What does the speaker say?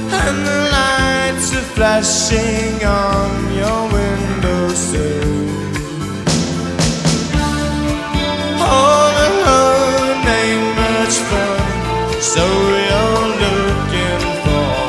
and the lights are flashing on your windowsill.